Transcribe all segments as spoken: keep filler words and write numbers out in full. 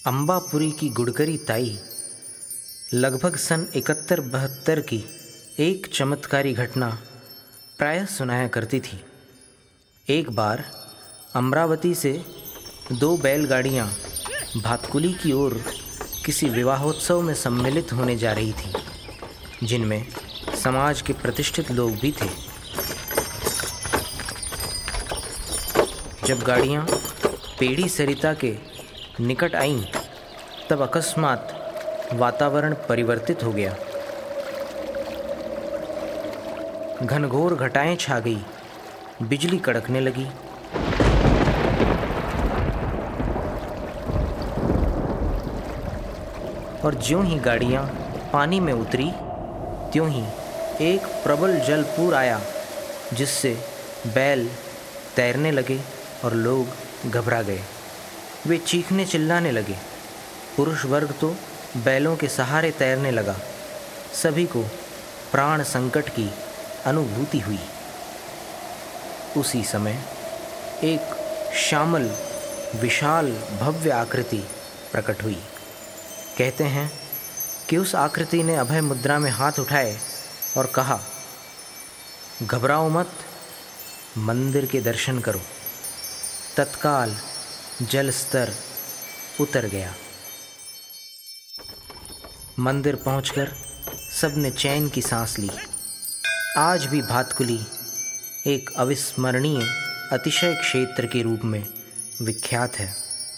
अम्बापुरी की गुड़करी ताई लगभग सन इकहत्तर बहत्तर की एक चमत्कारी घटना प्रायः सुनाया करती थी। एक बार अमरावती से दो बैलगाड़ियाँ भातकुली की ओर किसी विवाहोत्सव में सम्मिलित होने जा रही थीं, जिनमें समाज के प्रतिष्ठित लोग भी थे। जब गाड़ियाँ पेड़ी सरिता के निकट आईं, तब अकस्मात वातावरण परिवर्तित हो गया। घनघोर घटाएं छा गई, बिजली कड़कने लगी। और ज्यों ही गाड़ियां पानी में उतरी, त्यों ही एक प्रबल जलपूर आया, जिससे बैल तैरने लगे और लोग घबरा गए। वे चीखने चिल्लाने लगे। पुरुष वर्ग तो बैलों के सहारे तैरने लगा। सभी को प्राण संकट की अनुभूति हुई। उसी समय एक श्यामल विशाल भव्य आकृति प्रकट हुई। कहते हैं कि उस आकृति ने अभय मुद्रा में हाथ उठाए और कहा, घबराओ मत, मंदिर के दर्शन करो। तत्काल जल स्तर उतर गया। मंदिर पहुंचकर सबने चैन की सांस ली। आज भी भातकुली एक अविस्मरणीय अतिशय क्षेत्र के रूप में विख्यात है।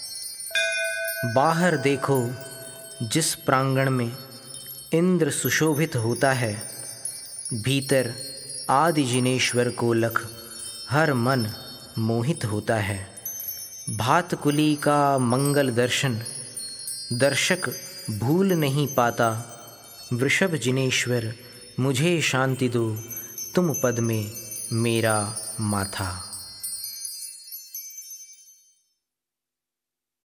बाहर देखो, जिस प्रांगण में इंद्र सुशोभित होता है, भीतर आदि जिनेश्वर को लख हर मन मोहित होता है। भातकुली का मंगल दर्शन दर्शक भूल नहीं पाता। वृषभ जिनेश्वर मुझे शांति दो, तुम पद में मेरा माथा।